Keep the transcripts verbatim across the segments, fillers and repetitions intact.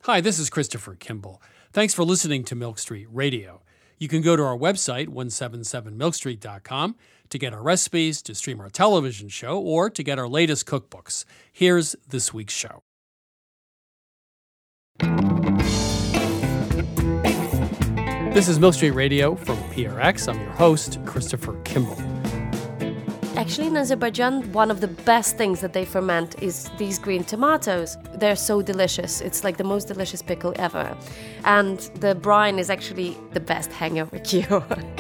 Hi, this is Christopher Kimball. Thanks for listening to Milk Street Radio. You can go to our website, one seventy-seven milk street dot com, to get our recipes, to stream our television show, or to get our latest cookbooks. Here's this week's show. This is Milk Street Radio from P R X. I'm your host, Christopher Kimball. Actually, in Azerbaijan, one of the best things that they ferment is these green tomatoes. They're so delicious. It's like the most delicious pickle ever. And the brine is actually the best hangover cure.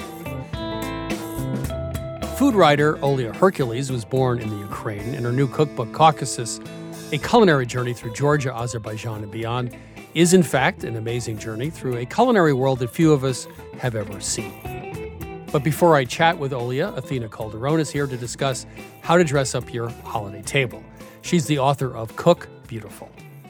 Food writer Olya Hercules was born in the Ukraine, and her new cookbook, Caucasus, A Culinary Journey Through Georgia, Azerbaijan, and Beyond, is in fact an amazing journey through a culinary world that few of us have ever seen. But before I chat with Olya, Athena Calderon is here to discuss how to dress up your holiday table. She's the author of Cook Beautiful.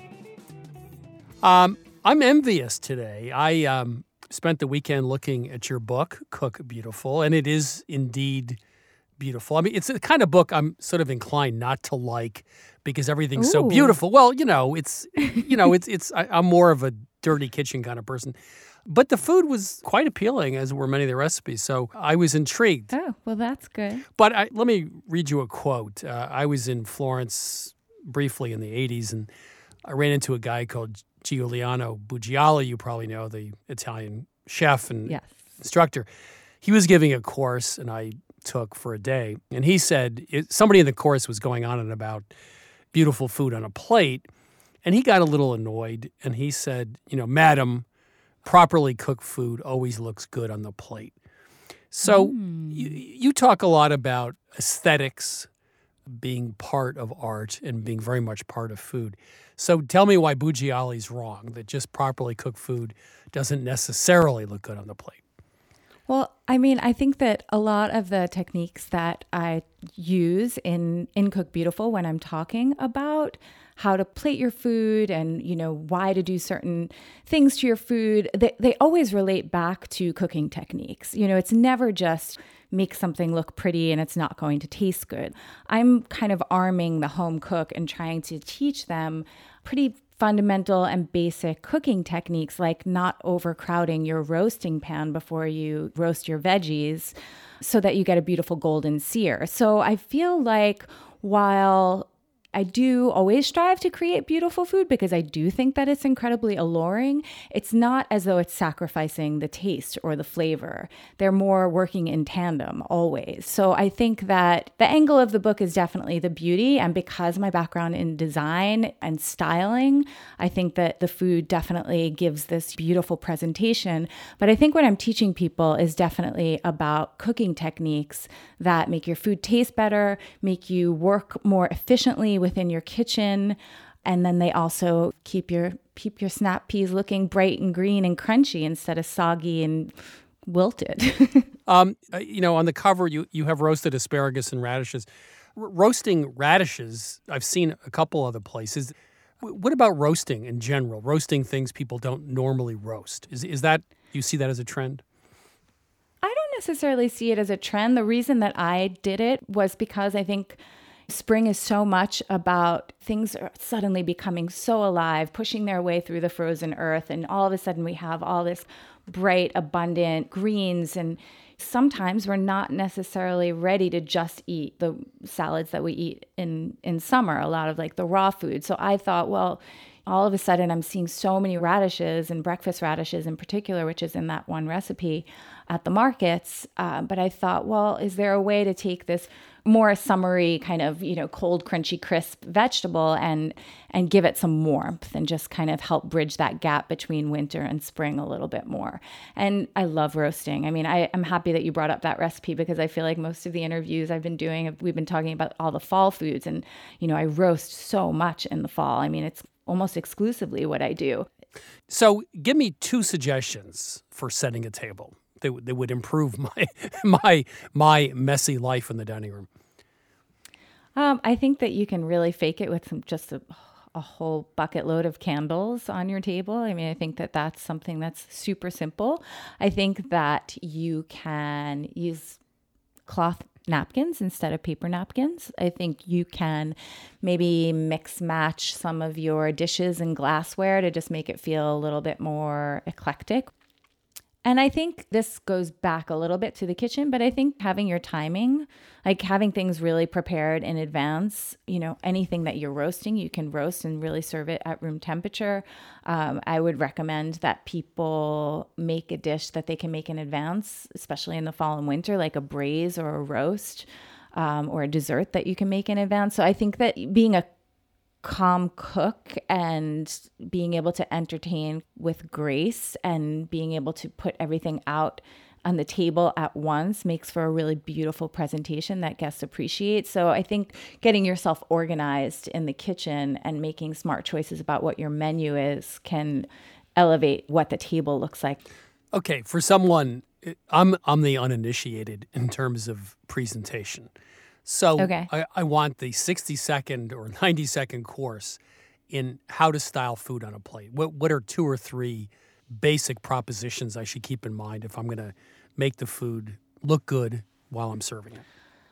Um, I'm envious today. I um, spent the weekend looking at your book, Cook Beautiful, and it is indeed beautiful. I mean, it's the kind of book I'm sort of inclined not to like because everything's Ooh. so beautiful. Well, you know, it's, you know, it's, it's, I, I'm more of a dirty kitchen kind of person. But the food was quite appealing, as were many of the recipes, so I was intrigued. Oh, well, that's good. But I, let me read you a quote. Uh, I was in Florence briefly in the eighties, and I ran into a guy called Giuliano Bugiali. You probably know, the Italian chef and yes. instructor. He was giving a course, and I took for a day. And he said, it, somebody in the course was going on and about beautiful food on a plate, and he got a little annoyed, and he said, you know, Madam, properly cooked food always looks good on the plate. So mm. you, you talk a lot about aesthetics being part of art and being very much part of food. So tell me why Bugiali's wrong, that just properly cooked food doesn't necessarily look good on the plate. Well, I mean, I think that a lot of the techniques that I use in, in Cook Beautiful when I'm talking about how to plate your food and, you know, why to do certain things to your food, they, they always relate back to cooking techniques. You know, it's never just make something look pretty and it's not going to taste good. I'm kind of arming the home cook and trying to teach them pretty fundamental and basic cooking techniques, like not overcrowding your roasting pan before you roast your veggies so that you get a beautiful golden sear. So I feel like while I do always strive to create beautiful food because I do think that it's incredibly alluring, it's not as though it's sacrificing the taste or the flavor. They're more working in tandem always. So I think that the angle of the book is definitely the beauty. And because my background in design and styling, I think that the food definitely gives this beautiful presentation. But I think what I'm teaching people is definitely about cooking techniques that make your food taste better, make you work more efficiently within your kitchen, and then they also keep your keep your snap peas looking bright and green and crunchy instead of soggy and wilted. um, you know, on the cover, you you have roasted asparagus and radishes. R- roasting radishes, I've seen a couple other places. W- what about roasting in general? Roasting things people don't normally roast. Is is that, you see that as a trend? I don't necessarily see it as a trend. The reason that I did it was because I think spring is so much about things are suddenly becoming so alive, pushing their way through the frozen earth. And all of a sudden we have all this bright, abundant greens. And sometimes we're not necessarily ready to just eat the salads that we eat in, in summer, a lot of like the raw food. So I thought, well, all of a sudden I'm seeing so many radishes and breakfast radishes in particular, which is in that one recipe at the markets. Uh, but I thought, well, is there a way to take this more summery kind of, you know, cold, crunchy, crisp vegetable and and give it some warmth and just kind of help bridge that gap between winter and spring a little bit more. And I love roasting. I mean, I, I'm happy that you brought up that recipe because I feel like most of the interviews I've been doing, we've been talking about all the fall foods. And, you know, I roast so much in the fall. I mean, it's almost exclusively what I do. So give me two suggestions for setting a table that, w- that would improve my my my messy life in the dining room. Um, I think that you can really fake it with some just a, a whole bucket load of candles on your table. I mean, I think that that's something that's super simple. I think that you can use cloth napkins instead of paper napkins. I think you can maybe mix match some of your dishes and glassware to just make it feel a little bit more eclectic. And I think this goes back a little bit to the kitchen, but I think having your timing, like having things really prepared in advance, you know, anything that you're roasting, you can roast and really serve it at room temperature. Um, I would recommend that people make a dish that they can make in advance, especially in the fall and winter, like a braise or a roast, um, or a dessert that you can make in advance. So I think that being a calm cook and being able to entertain with grace and being able to put everything out on the table at once makes for a really beautiful presentation that guests appreciate. So I think getting yourself organized in the kitchen and making smart choices about what your menu is can elevate what the table looks like. Okay, for someone, I'm I'm the uninitiated in terms of presentation. So okay. I, I want the sixty second or ninety second course in how to style food on a plate. What what are two or three basic propositions I should keep in mind if I'm going to make the food look good while I'm serving it?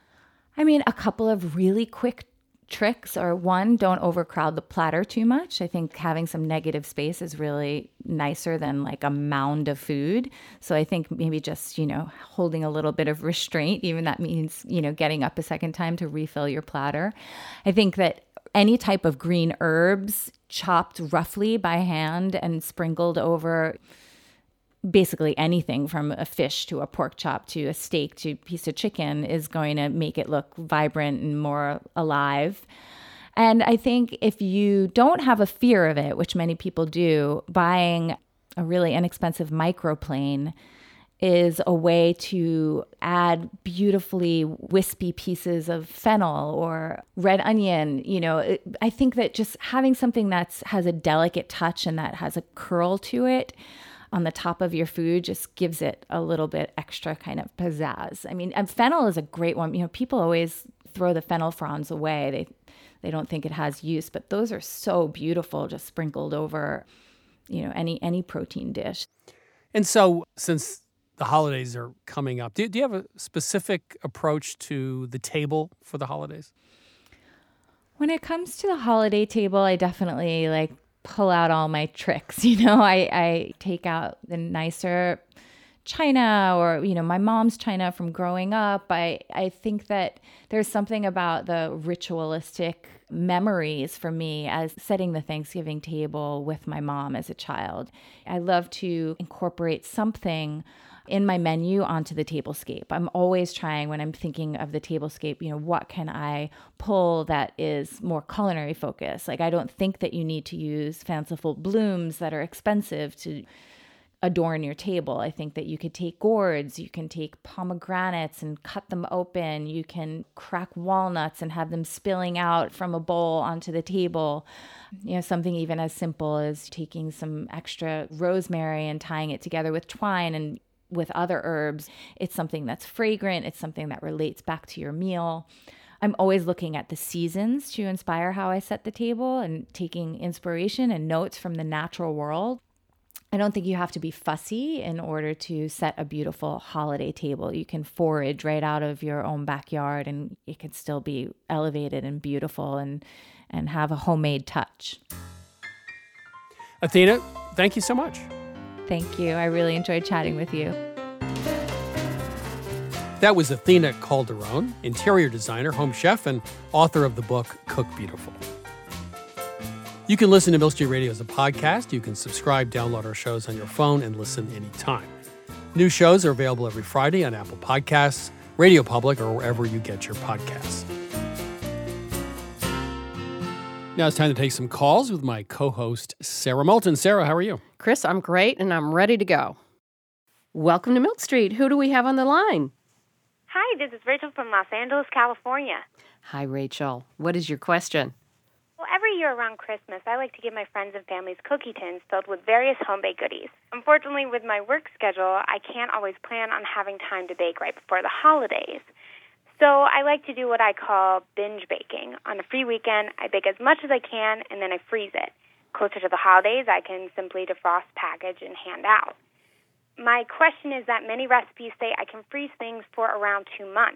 I mean, a couple of really quick tricks are, one, don't overcrowd the platter too much. I think having some negative space is really nicer than like a mound of food. So I think maybe just, you know, holding a little bit of restraint, even that means, you know, getting up a second time to refill your platter. I think that any type of green herbs chopped roughly by hand and sprinkled over basically anything from a fish to a pork chop to a steak to a piece of chicken is going to make it look vibrant and more alive. And I think if you don't have a fear of it, which many people do, buying a really inexpensive microplane is a way to add beautifully wispy pieces of fennel or red onion. You know, it, I think that just having something that's has a delicate touch and that has a curl to it on the top of your food just gives it a little bit extra kind of pizzazz. I mean, and fennel is a great one. You know, people always throw the fennel fronds away. They they don't think it has use, but those are so beautiful just sprinkled over, you know, any any protein dish. And so since the holidays are coming up, do, do you have a specific approach to the table for the holidays? When it comes to the holiday table, I definitely like pull out all my tricks. You know, I, I take out the nicer china or, you know, my mom's china from growing up. I, I think that there's something about the ritualistic memories for me as setting the Thanksgiving table with my mom as a child. I love to incorporate something in my menu onto the tablescape. I'm always trying when I'm thinking of the tablescape, you know, what can I pull that is more culinary focused? Like, I don't think that you need to use fanciful blooms that are expensive to adorn your table. I think that you could take gourds, you can take pomegranates and cut them open. You can crack walnuts and have them spilling out from a bowl onto the table. You know, something even as simple as taking some extra rosemary and tying it together with twine and with other herbs. It's something that's fragrant. It's something that relates back to your meal. I'm always looking at the seasons to inspire how I set the table and taking inspiration and notes from the natural world. I don't think you have to be fussy in order to set a beautiful holiday table. You can forage right out of your own backyard and it can still be elevated and beautiful and, and have a homemade touch. Athena, thank you so much. Thank you. I really enjoyed chatting with you. That was Athena Calderone, interior designer, home chef, and author of the book Cook Beautiful. You can listen to Milk Street Radio as a podcast. You can subscribe, download our shows on your phone, and listen anytime. New shows are available every Friday on Apple Podcasts, Radio Public, or wherever you get your podcasts. Now it's time to take some calls with my co-host, Sarah Moulton. Sarah, how are you? Chris, I'm great, and I'm ready to go. Welcome to Milk Street. Who do we have on the line? Hi, this is Rachel from Los Angeles, California. Hi, Rachel. What is your question? Well, every year around Christmas, I like to give my friends and family's cookie tins filled with various home-baked goodies. Unfortunately, with my work schedule, I can't always plan on having time to bake right before the holidays. So I like to do what I call binge baking. On a free weekend, I bake as much as I can, and then I freeze it. Closer to the holidays, I can simply defrost, package, and hand out. My question is that many recipes say I can freeze things for around two months.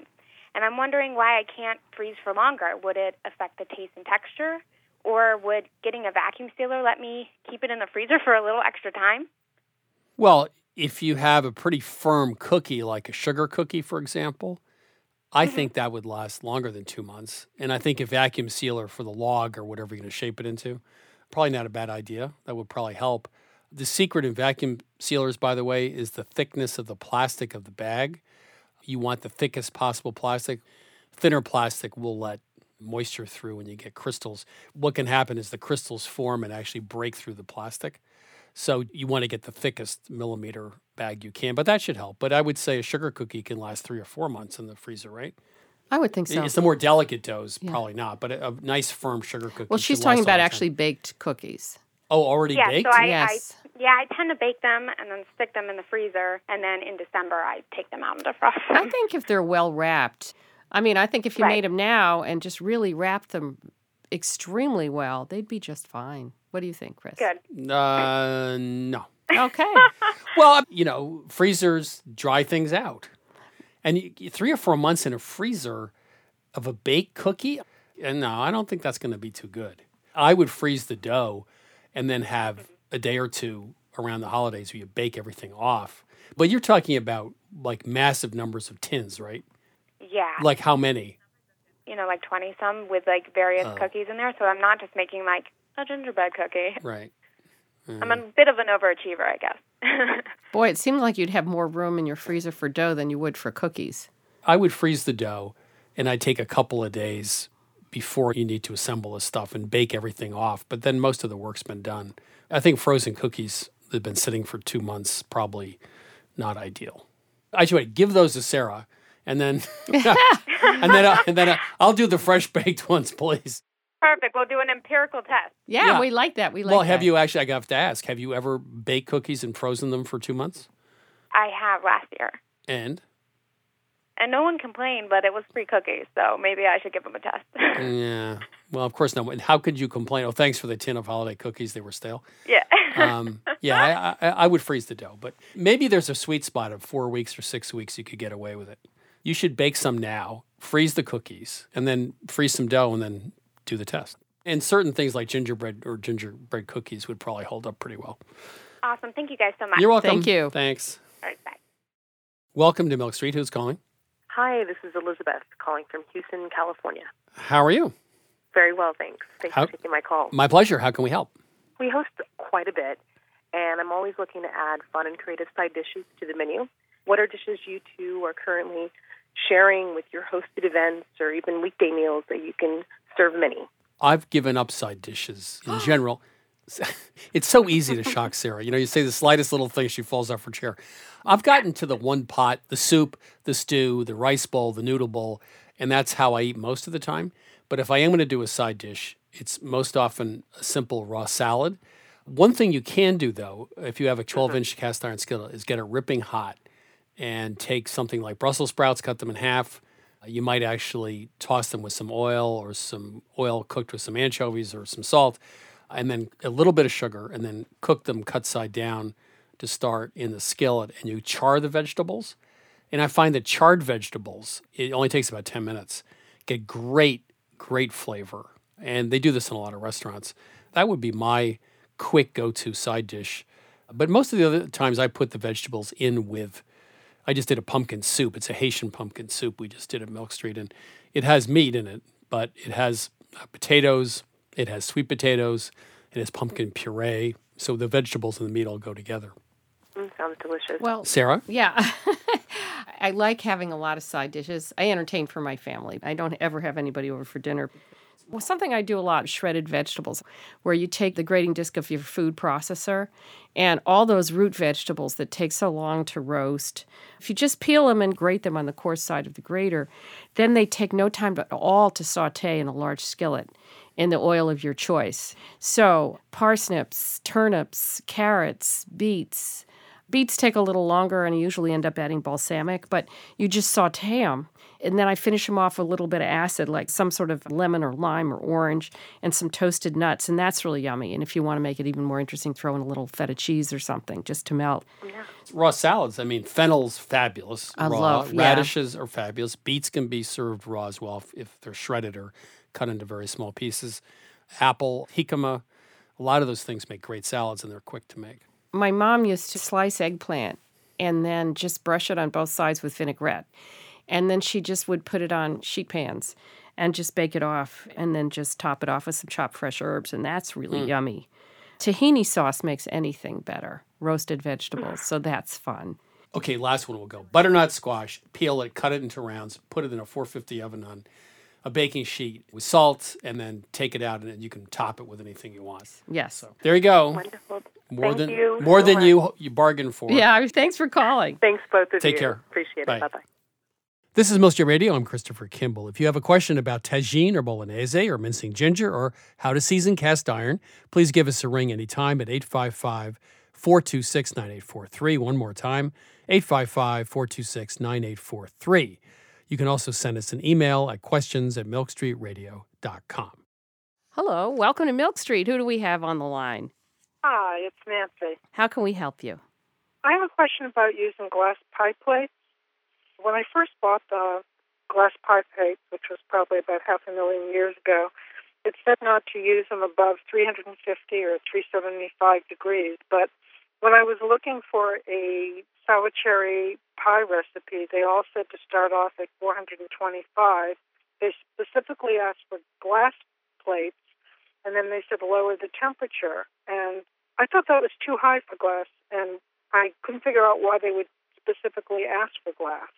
And I'm wondering why I can't freeze for longer. Would it affect the taste and texture? Or would getting a vacuum sealer let me keep it in the freezer for a little extra time? Well, if you have a pretty firm cookie, like a sugar cookie, for example, I mm-hmm. think that would last longer than two months. And I think a vacuum sealer for the log or whatever you're going to shape it into, probably not a bad idea. That would probably help. The secret in vacuum sealers, by the way, is the thickness of the plastic of the bag. You want the thickest possible plastic. Thinner plastic will let moisture through when you get crystals. What can happen is the crystals form and actually break through the plastic. So you want to get the thickest millimeter bag you can, but that should help. But I would say a sugar cookie can last three or four months in the freezer, right? I would think so. It's the more delicate doughs, yeah. probably not, but a, a nice firm sugar cookie. Well, she's talking about actually baked cookies. Oh, already yeah, baked? So I, yes. I, yeah, I tend to bake them and then stick them in the freezer, and then in December I take them out and defrost them. I think if they're well wrapped, I mean, I think if you right. made them now and just really wrapped them extremely well, they'd be just fine. What do you think, Chris? Good. Uh, no. Okay. Well, you know, freezers dry things out. And you, three or four months in a freezer of a baked cookie, and no, I don't think that's going to be too good. I would freeze the dough and then have a day or two around the holidays where you bake everything off. But you're talking about like massive numbers of tins, right? Yeah. Like how many? You know, like twenty-some with like various Oh. cookies in there. So I'm not just making like a gingerbread cookie. Right. Mm. I'm a bit of an overachiever, I guess. Boy, it seems like you'd have more room in your freezer for dough than you would for cookies. I would freeze the dough, and I'd take a couple of days before you need to assemble the stuff and bake everything off. But then most of the work's been done. I think frozen cookies that have been sitting for two months probably not ideal. I should wait, give those to Sarah, and then and then I, and then I, I'll do the fresh baked ones, please. Perfect. We'll do an empirical test. Yeah, Yeah. we like that. We like Well, that. have you actually? I have to ask. Have you ever baked cookies and frozen them for two months? I have last year. And And no one complained, but it was free cookies, so maybe I should give them a test. yeah, well, of course not. And how could you complain? Oh, thanks for the tin of holiday cookies. They were stale. yeah. um, yeah, I, I, I would freeze the dough, but maybe there's a sweet spot of four weeks or six weeks you could get away with it. You should bake some now, freeze the cookies, and then freeze some dough, and then do the test. And certain things like gingerbread or gingerbread cookies would probably hold up pretty well. Awesome. Thank you guys so much. You're welcome. Thank you. Thanks. All right, bye. Welcome to Milk Street. Who's calling? Hi, this is Elizabeth calling from Houston, California. How are you? Very well, thanks. Thanks How- for taking my call. My pleasure. How can we help? We host quite a bit, and I'm always looking to add fun and creative side dishes to the menu. What are dishes you two are currently sharing with your hosted events or even weekday meals that you can serve many? I've given up side dishes in general. It's so easy to shock Sarah. You know, you say the slightest little thing, she falls off her chair. I've gotten to the one pot, the soup, the stew, the rice bowl, the noodle bowl, and that's how I eat most of the time. But if I am going to do a side dish, it's most often a simple raw salad. One thing you can do, though, if you have a twelve-inch cast iron skillet, is get it ripping hot and take something like Brussels sprouts, cut them in half. You might actually toss them with some oil or some oil cooked with some anchovies or some salt, and then a little bit of sugar, and then cook them cut side down to start in the skillet, and you char the vegetables. And I find that charred vegetables, it only takes about ten minutes, get great, great flavor. And they do this in a lot of restaurants. That would be my quick go-to side dish. But most of the other times I put the vegetables in with, I just did a pumpkin soup. It's a Haitian pumpkin soup we just did at Milk Street. And it has meat in it, but it has uh, potatoes, it has sweet potatoes, it has pumpkin puree. So the vegetables and the meat all go together. Mm, sounds delicious. Well, Sarah? yeah. I like having a lot of side dishes. I entertain for my family. I don't ever have anybody over for dinner. Well, something I do a lot is shredded vegetables, where you take the grating disc of your food processor and all those root vegetables that take so long to roast. If you just peel them and grate them on the coarse side of the grater, then they take no time at all to saute in a large skillet in the oil of your choice. So parsnips, turnips, carrots, beets. Beets take a little longer, and I usually end up adding balsamic, but you just saute them. And then I finish them off with a little bit of acid, like some sort of lemon or lime or orange, and some toasted nuts. And that's really yummy. And if you want to make it even more interesting, throw in a little feta cheese or something just to melt. Yeah. Raw salads. I mean, fennel's fabulous. I raw. love, yeah. Radishes are fabulous. Beets can be served raw as well if, if they're shredded or cut into very small pieces. Apple, jicama, a lot of those things make great salads, and they're quick to make. My mom used to slice eggplant and then just brush it on both sides with vinaigrette. And then she just would put it on sheet pans and just bake it off and then just top it off with some chopped fresh herbs. And that's really mm. yummy. Tahini sauce makes anything better. Roasted vegetables. So that's fun. Okay, last one will go. Butternut squash. Peel it, cut it into rounds, put it in a four fifty oven on a baking sheet with salt, and then take it out, and then you can top it with anything you want. Yes. So there you go. Wonderful. More Thank than you more so than much. you you bargained for. Yeah, thanks for calling. Thanks, both of Take you. care. Appreciate Bye. it. Bye-bye. This is Milk Radio. I'm Christopher Kimball. If you have a question about tagine or bolognese or mincing ginger or how to season cast iron, please give us a ring anytime at eight five five, four two six, nine eight four three. One more time, eight five five, four two six, nine eight four three. You can also send us an email at questions at milk street radio dot com. Hello. Welcome to Milk Street. Who do we have on the line? Hi, it's Nancy. How can we help you? I have a question about using glass pie plates. When I first bought the glass pie plate, which was probably about half a million years ago, it said not to use them above three hundred fifty or three seventy-five degrees. But when I was looking for a sour cherry pie recipe, they all said to start off at four hundred twenty-five. They specifically asked for glass plates, and then they said lower the temperature. And I thought that was too high for glass, and I couldn't figure out why they would specifically ask for glass.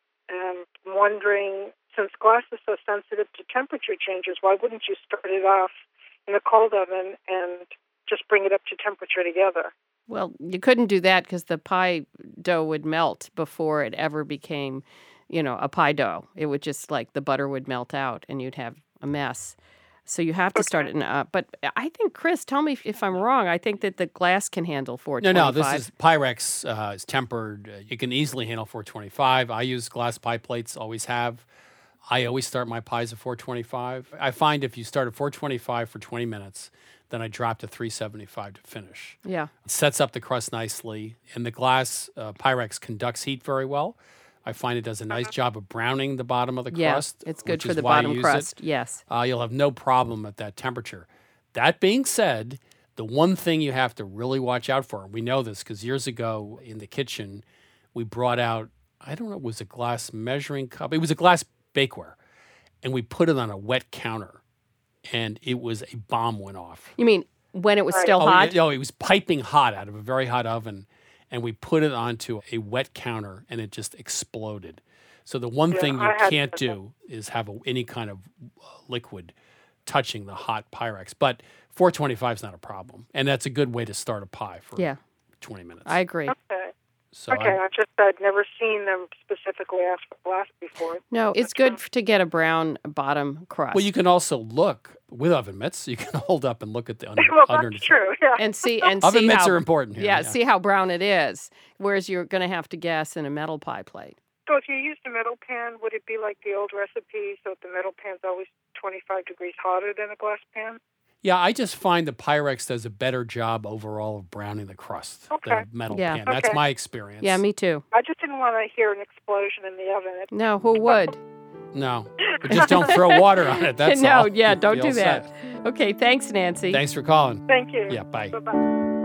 And I'm wondering, since glass is so sensitive to temperature changes, why wouldn't you start it off in a cold oven and just bring it up to temperature together? Well, you couldn't do that because the pie dough would melt before it ever became, you know, a pie dough. It would just, like, the butter would melt out and you'd have a mess. So you have to Okay. start it in uh, but I think, Chris, tell me if, if I'm wrong. I think that the glass can handle four No, twenty-five. no, this is Pyrex uh, is tempered. Uh, you can easily handle four twenty-five. I use glass pie plates, always have. I always start my pies at four twenty-five. I find if you start at four twenty-five for twenty minutes, then I drop to three seventy-five to finish. Yeah. It sets up the crust nicely, and the glass uh, Pyrex conducts heat very well. I find it does a nice job of browning the bottom of the Yeah, crust. it's good which for is the why I bottom use crust. it. Yes. Uh, you'll have no problem at that temperature. That being said, the one thing you have to really watch out for, and we know this because years ago in the kitchen, we brought out, I don't know, it was a glass measuring cup. It was a glass bakeware, and we put it on a wet counter, and it was a bomb went off. You mean when it was still Oh, hot? yeah, no, it was piping hot out of a very hot oven, and we put it onto a wet counter, and it just exploded. So the one Yeah, thing you I had can't that. do is have a, any kind of uh, liquid touching the hot Pyrex. But four twenty-five is not a problem, and that's a good way to start a pie for Yeah. twenty minutes. I agree. Okay. so Okay, I- I just I'd never seen them specifically ask for glass before. No, it's good f- to get a brown bottom crust. well, you can also look with oven mitts. You can hold up and look at the under, Well, underneath. that's true. Yeah. and see and Oven see mitts how, are important here. Yeah, see how brown it is. Whereas you're going to have to guess in a metal pie plate. So if you used a metal pan, would it be like the old recipe, so the metal pan's always twenty-five degrees hotter than a glass pan? Yeah, I just find the Pyrex does a better job overall of browning the crust than Okay. a metal Yeah. pan. That's Okay. my experience. Yeah, me too. I just didn't want to hear an explosion in the oven. It, No, who would? No, but just don't throw water on it. That's no, all. yeah, You'll don't be do all that. set. Okay, thanks, Nancy. Thanks for calling. Thank you. Yeah, bye. Bye-bye.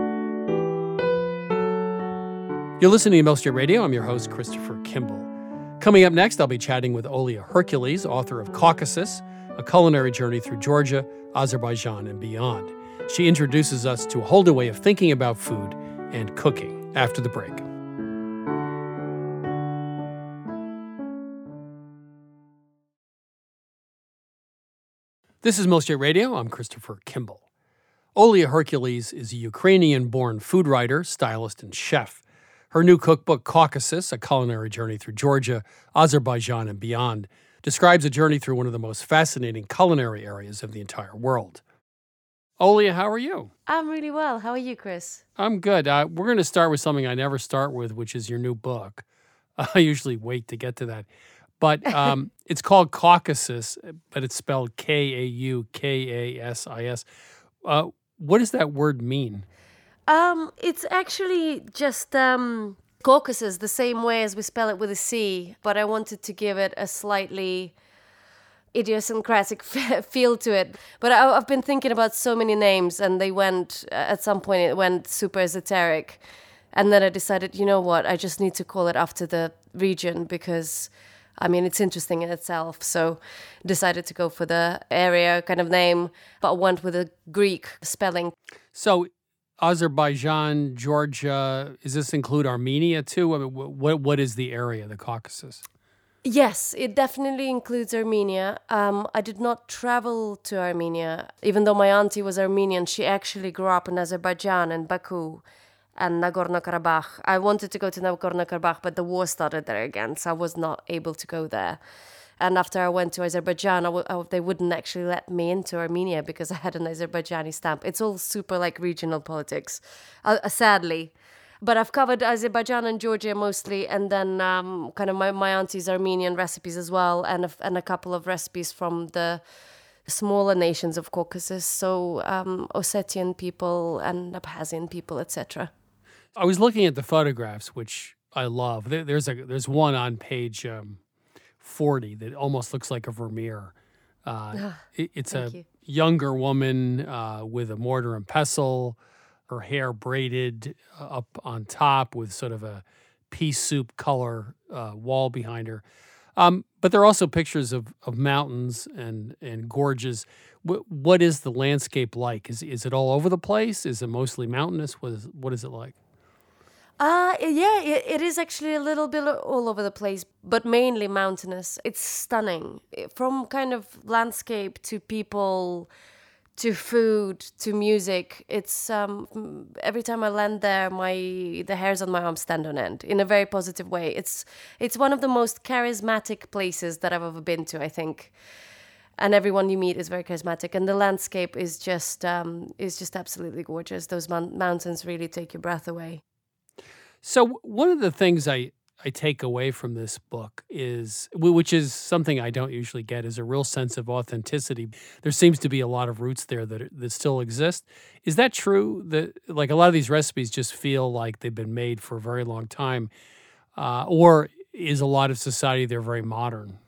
You're listening to Milk Street Radio. I'm your host, Christopher Kimball. Coming up next, I'll be chatting with Olia Hercules, author of Caucasus, a culinary journey through Georgia, Azerbaijan, and beyond. She introduces us to a whole new way of thinking about food and cooking after the break. This is Milk Street Radio. I'm Christopher Kimball. Olia Hercules is a Ukrainian-born food writer, stylist, and chef. Her new cookbook, Caucasus, a culinary journey through Georgia, Azerbaijan, and beyond, describes a journey through one of the most fascinating culinary areas of the entire world. Olia, how are you? I'm really well. How are you, Chris? I'm good. Uh, we're going to start with something I never start with, which is your new book. I usually wait to get to that. But um, it's called Caucasus, but it's spelled K A U K A S I S. Uh, what does that word mean? Um, it's actually just um, Caucasus, the same way as we spell it with a C, but I wanted to give it a slightly idiosyncratic feel to it. But I, I've been thinking about so many names, and they went, at some point, it went super esoteric. And then I decided, you know what, I just need to call it after the region because, I mean, it's interesting in itself. So decided to go for the area kind of name, but went with a Greek spelling. So Azerbaijan, Georgia, does this include Armenia too? I mean, what what is the area, the Caucasus? Yes, it definitely includes Armenia. Um, I did not travel to Armenia, even though my auntie was Armenian. She actually grew up in Azerbaijan and Baku and Nagorno-Karabakh. I wanted to go to Nagorno-Karabakh, but the war started there again, so I was not able to go there. And after I went to Azerbaijan, I w- I, they wouldn't actually let me into Armenia because I had an Azerbaijani stamp. It's all super like regional politics, uh, uh, sadly. But I've covered Azerbaijan and Georgia mostly, and then um, kind of my, my auntie's Armenian recipes as well, and a, and a couple of recipes from the smaller nations of Caucasus, so um, Ossetian people and Abkhazian people, et cetera. I was looking at the photographs, which I love. There, there's a there's one on page um, forty that almost looks like a Vermeer. Uh, it, it's a you. younger woman uh, with a mortar and pestle, her hair braided up on top with sort of a pea soup color uh, wall behind her. Um, but there are also pictures of, of mountains and, and gorges. W- what is the landscape like? Is is it all over the place? Is it mostly mountainous? What is what is it like? Uh, yeah, it, it is actually a little bit all over the place, but mainly mountainous. It's stunning. From kind of landscape to people to food to music. It's um, every time I land there, my the hairs on my arms stand on end in a very positive way. It's it's one of the most charismatic places that I've ever been to, I think. And everyone you meet is very charismatic, and the landscape is just um, is just absolutely gorgeous. Those mon- mountains really take your breath away. So one of the things I, I take away from this book is, which is something I don't usually get, is a real sense of authenticity. There seems to be a lot of roots there that that still exist. Is that true? That like a lot of these recipes just feel like they've been made for a very long time, uh, or is a lot of society they're very modern?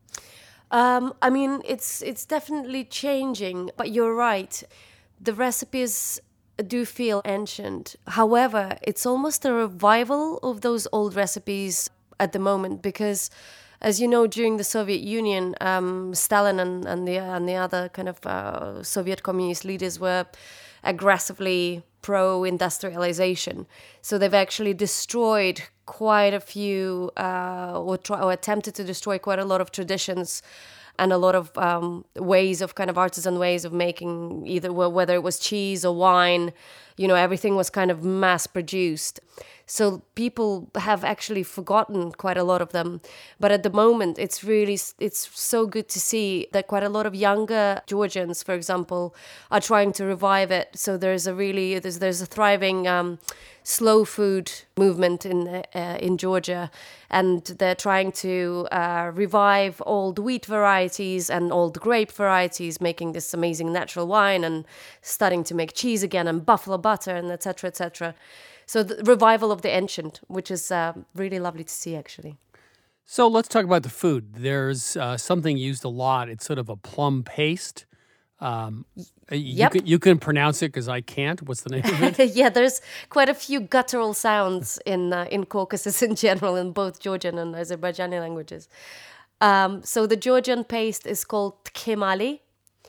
Um, I mean, it's it's definitely changing, but you're right. The recipes do feel ancient. However, it's almost a revival of those old recipes at the moment because, as you know, during the Soviet Union, um, Stalin and, and the and the other kind of uh, Soviet communist leaders were aggressively pro-industrialization. So they've actually destroyed quite a few, uh, or, try, or attempted to destroy quite a lot of traditions and a lot of um, ways of kind of artisan ways of making either, whether it was cheese or wine, you know, everything was kind of mass produced. So people have actually forgotten quite a lot of them. But at the moment, it's really, it's so good to see that quite a lot of younger Georgians, for example, are trying to revive it. So there's a really, there's, there's a thriving um, slow food movement in uh, in Georgia, and they're trying to uh, revive old wheat varieties and old grape varieties, making this amazing natural wine and starting to make cheese again and buffalo butter and et cetera, et cetera. So the revival of the ancient, which is uh, really lovely to see, actually. So let's talk about the food. There's uh, something used a lot. It's sort of a plum paste. Um, you, yep. can, you can pronounce it because I can't. What's the name of it? Yeah, there's quite a few guttural sounds in uh, in Caucasus in general, in both Georgian and Azerbaijani languages. Um, so the Georgian paste is called tkemali.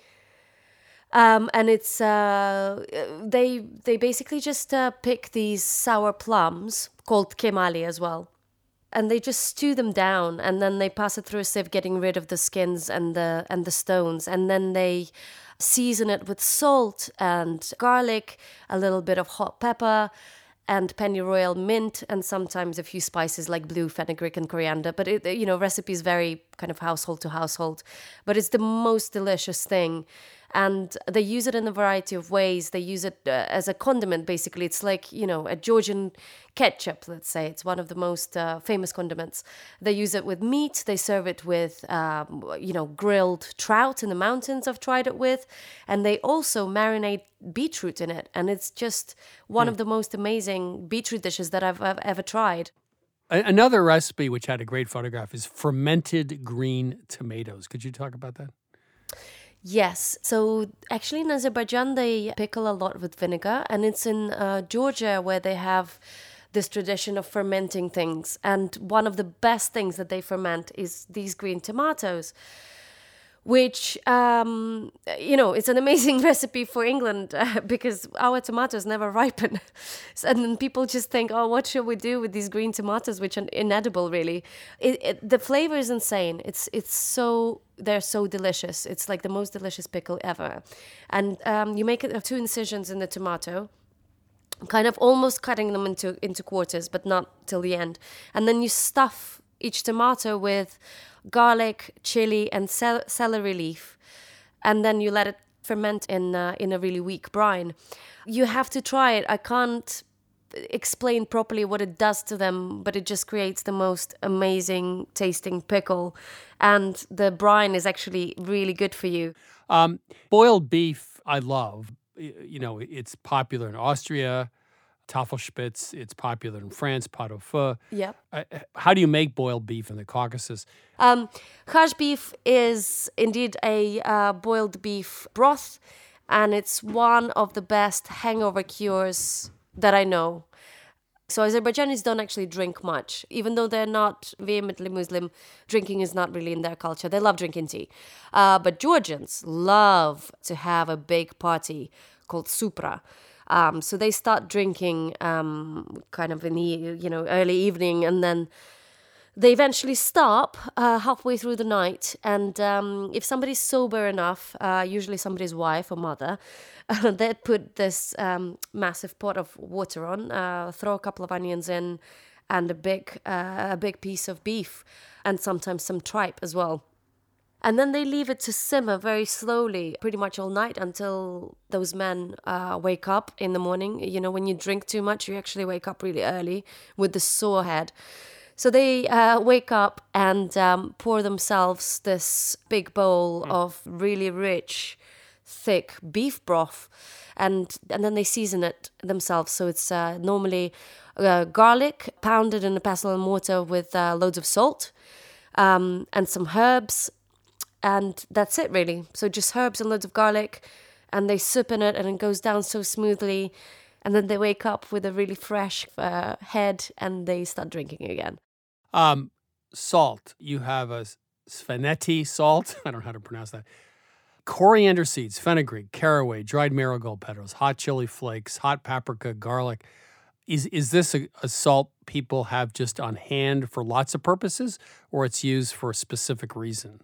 Um, and it's uh, they they basically just uh, pick these sour plums called tkemali as well, and they just stew them down, and then they pass it through a sieve, getting rid of the skins and the and the stones, and then they season it with salt and garlic, a little bit of hot pepper, and pennyroyal mint, and sometimes a few spices like blue fenugreek and coriander. But it, you know, recipes vary kind of household to household. But it's the most delicious thing. And they use it in a variety of ways. They use it uh, as a condiment, basically. It's like, you know, a Georgian ketchup, let's say. It's one of the most uh, famous condiments. They use it with meat. They serve it with, um, you know, grilled trout in the mountains, I've tried it with. And they also marinate beetroot in it. And it's just one mm. of the most amazing beetroot dishes that I've, I've ever tried. Another recipe, which had a great photograph, is fermented green tomatoes. Could you talk about that? Yes. So actually in Azerbaijan, they pickle a lot with vinegar, and it's in uh, Georgia where they have this tradition of fermenting things. And one of the best things that they ferment is these green tomatoes, which, um, you know, it's an amazing recipe for England uh, because our tomatoes never ripen. So, and then people just think, oh, what should we do with these green tomatoes, which are inedible, really? It, it, the flavor is insane. It's it's so, they're so delicious. It's like the most delicious pickle ever. And um, you make it, two incisions in the tomato, kind of almost cutting them into, into quarters, but not till the end. And then you stuff each tomato with garlic, chili, and cel- celery leaf, and then you let it ferment in uh, in a really weak brine. You have to try it. I can't explain properly what it does to them, but it just creates the most amazing tasting pickle, and the brine is actually really good for you. Um, boiled beef, I love. You know, it's popular in Austria. Tafelspitz, it's popular in France, pot au feu. Yep. Uh, how do you make boiled beef in the Caucasus? Um, Khash beef is indeed a uh, boiled beef broth, and it's one of the best hangover cures that I know. So Azerbaijanis don't actually drink much. Even though they're not vehemently Muslim, drinking is not really in their culture. They love drinking tea. Uh, but Georgians love to have a big party called supra. Um, so they start drinking um, kind of in the, you know, early evening, and then they eventually stop uh, halfway through the night. And um, if somebody's sober enough, uh, usually somebody's wife or mother, uh, they'd put this um, massive pot of water on, uh, throw a couple of onions in, and a big, uh, a big piece of beef, and sometimes some tripe as well. And then they leave it to simmer very slowly, pretty much all night, until those men uh, wake up in the morning. You know, when you drink too much, you actually wake up really early with the sore head. So they uh, wake up and um, pour themselves this big bowl mm. of really rich, thick beef broth. And, and then they season it themselves. So it's uh, normally uh, garlic pounded in a pestle and mortar with uh, loads of salt um, and some herbs. And that's it, really. So just herbs and loads of garlic, and they soup in it, and it goes down so smoothly. And then they wake up with a really fresh uh, head, and they start drinking again. Um, salt. You have a svaneti salt. I don't know how to pronounce that. Coriander seeds, fenugreek, caraway, dried marigold petals, hot chili flakes, hot paprika, garlic. Is is this a, a salt people have just on hand for lots of purposes, or it's used for a specific reason?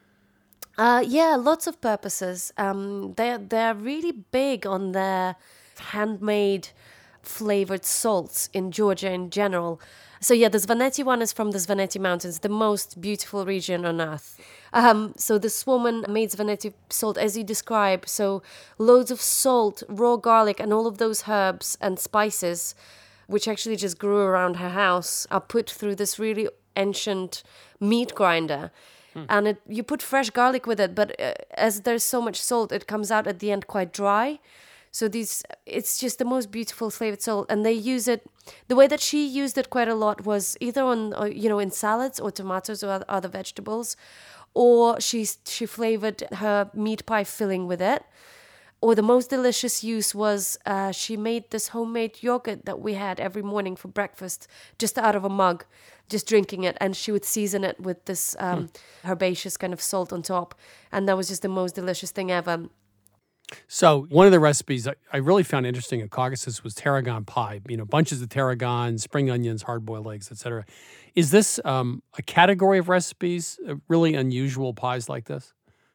Uh, yeah, lots of purposes. Um, they're, they're really big on their handmade flavored salts in Georgia in general. So yeah, the Svaneti one is from the Svaneti Mountains, the most beautiful region on earth. Um, so this woman made Svaneti salt as you describe. So loads of salt, raw garlic, and all of those herbs and spices, which actually just grew around her house, are put through this really ancient meat grinder. Hmm. And it, you put fresh garlic with it, but uh, as there's so much salt, it comes out at the end quite dry. So these, it's just the most beautiful flavored salt, and they use it. The way that she used it quite a lot was either on, or, you know, in salads or tomatoes or other vegetables, or she she flavored her meat pie filling with it. Or the most delicious use was uh, she made this homemade yogurt that we had every morning for breakfast, just out of a mug, just drinking it. And she would season it with this um, hmm. herbaceous kind of salt on top. And that was just the most delicious thing ever. So one of the recipes I really found interesting in Caucasus was tarragon pie. You know, bunches of tarragon, spring onions, hard-boiled eggs, et cetera. Is this um, a category of recipes, uh, really unusual pies like this?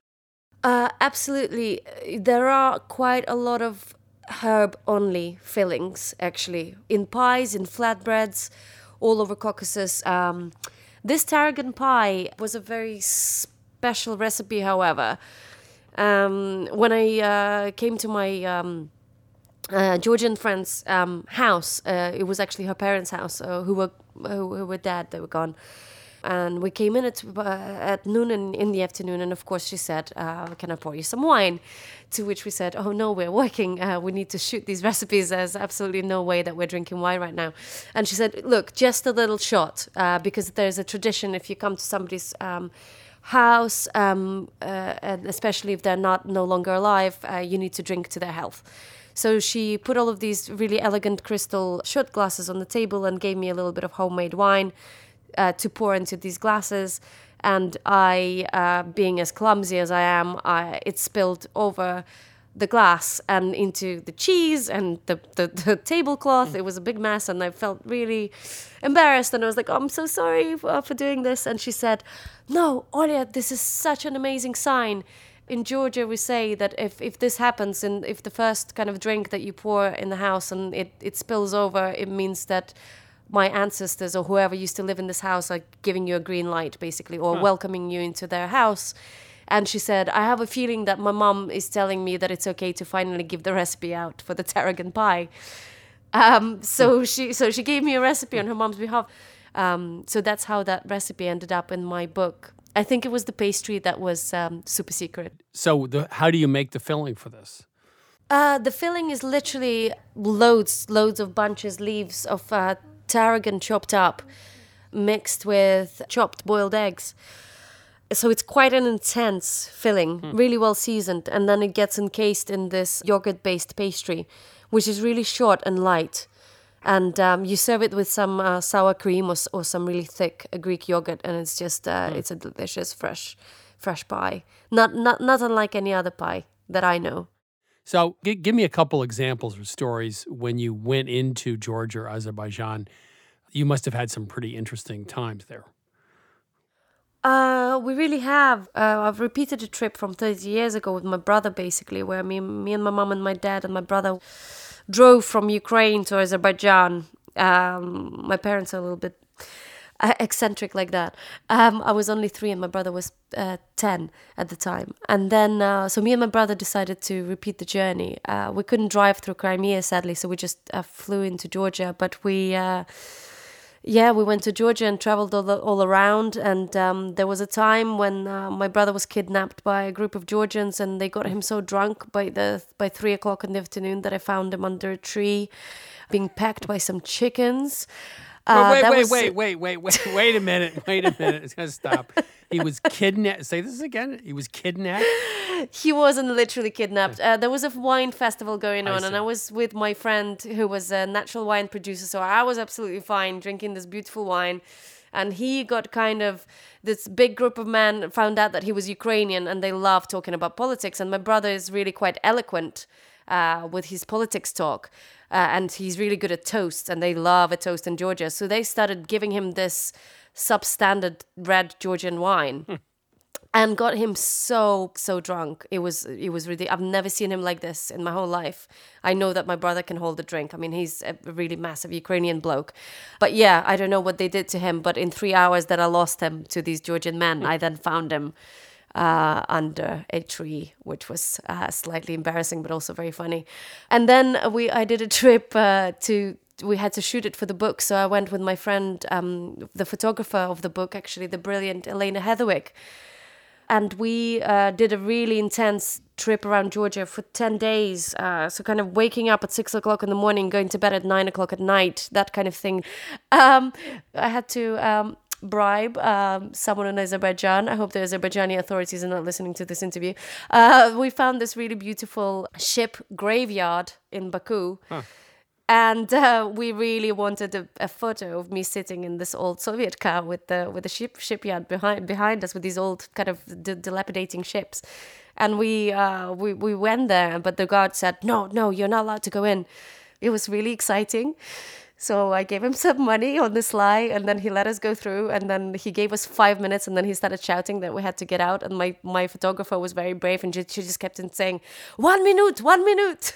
Uh, absolutely. There are quite a lot of herb-only fillings, actually, in pies, in flatbreads, all over Caucasus. Um, This tarragon pie was a very special recipe, however. Um, when I uh, came to my um, uh, Georgian friend's um, house, uh, it was actually her parents' house, uh, who were who, who were dead, they were gone. And we came in at, uh, at noon in, in the afternoon, and of course she said, uh, can I pour you some wine? To which we said, oh no, we're working. Uh, we need to shoot these recipes. There's absolutely no way that we're drinking wine right now. And she said, look, just a little shot, uh, because there's a tradition if you come to somebody's um, house, um, uh, and especially if they're not no longer alive, uh, you need to drink to their health. So she put all of these really elegant crystal shot glasses on the table and gave me a little bit of homemade wine Uh, to pour into these glasses, and I, uh, being as clumsy as I am, I, it spilled over the glass and into the cheese and the, the, the tablecloth. Mm. It was a big mess, and I felt really embarrassed, and I was like, oh, I'm so sorry for, for doing this. And she said, no, Olya, this is such an amazing sign. In Georgia, we say that if, if this happens, and if the first kind of drink that you pour in the house and it, it spills over, it means that my ancestors or whoever used to live in this house are giving you a green light, basically, or huh. welcoming you into their house. And she said, I have a feeling that my mom is telling me that it's okay to finally give the recipe out for the tarragon pie. Um, so she so she gave me a recipe on her mom's behalf. Um, so that's how that recipe ended up in my book. I think it was the pastry that was um, super secret. So the, how do you make the filling for this? Uh, the filling is literally loads, loads of bunches, leaves of uh, tarragon chopped up, mixed with chopped boiled eggs. So it's quite an intense filling, hmm. really well seasoned. And then it gets encased in this yogurt-based pastry, which is really short and light. And um, you serve it with some uh, sour cream or, or some really thick uh, Greek yogurt. And it's just, uh, hmm. it's a delicious, fresh, fresh pie. Not, not, not unlike any other pie that I know. So g- give me a couple examples or stories when you went into Georgia or Azerbaijan. You must have had some pretty interesting times there. Uh, we really have. Uh, I've repeated a trip from thirty years ago with my brother, basically, where me, me and my mom and my dad and my brother drove from Ukraine to Azerbaijan. Um, my parents are a little bit Uh, eccentric like that. Um, I was only three and my brother was uh, ten at the time. And then, uh, so me and my brother decided to repeat the journey. Uh, we couldn't drive through Crimea, sadly, so we just uh, flew into Georgia. But we, uh, yeah, we went to Georgia and traveled all, all around. And um, there was a time when uh, my brother was kidnapped by a group of Georgians, and they got him so drunk by the by three o'clock in the afternoon that I found him under a tree, being pecked by some chickens. Uh, wait, wait, was... wait, wait, wait, wait, wait a minute, wait a minute. It's going to stop. He was kidnapped. Say this again. He was kidnapped? He wasn't literally kidnapped. Uh, there was a wine festival going on, I and I was with my friend who was a natural wine producer. So I was absolutely fine drinking this beautiful wine. And he got kind of, this big group of men found out that he was Ukrainian, and they love talking about politics. And my brother is really quite eloquent uh, with his politics talk. Uh, and he's really good at toasts, and they love a toast in Georgia. So they started giving him this substandard red Georgian wine, hmm. and got him so so drunk. It was it was really. I've never seen him like this in my whole life. I know that my brother can hold a drink. I mean, he's a really massive Ukrainian bloke. But yeah, I don't know what they did to him. But in three hours that I lost him to these Georgian men, hmm. I then found him Uh, under a tree, which was uh, slightly embarrassing, but also very funny. And then we, I did a trip uh, to, we had to shoot it for the book. So I went with my friend, um, the photographer of the book, actually, the brilliant Elena Heatherwick. And we uh, did a really intense trip around Georgia for ten days. Uh, so kind of waking up at six o'clock in the morning, going to bed at nine o'clock at night, that kind of thing. Um, I had to... Um, bribe um, someone in Azerbaijan. I hope the Azerbaijani authorities are not listening to this interview. Uh, we found this really beautiful ship graveyard in Baku. Huh. And uh, we really wanted a, a photo of me sitting in this old Soviet car with the with the ship shipyard behind behind us with these old kind of d- dilapidating ships. And we uh, we we went there, but the guard said, "No, no, you're not allowed to go in." It was really exciting. So I gave him some money on the sly, and then he let us go through, and then he gave us five minutes, and then he started shouting that we had to get out. And my, my photographer was very brave, and she, she just kept on saying, one minute, one minute.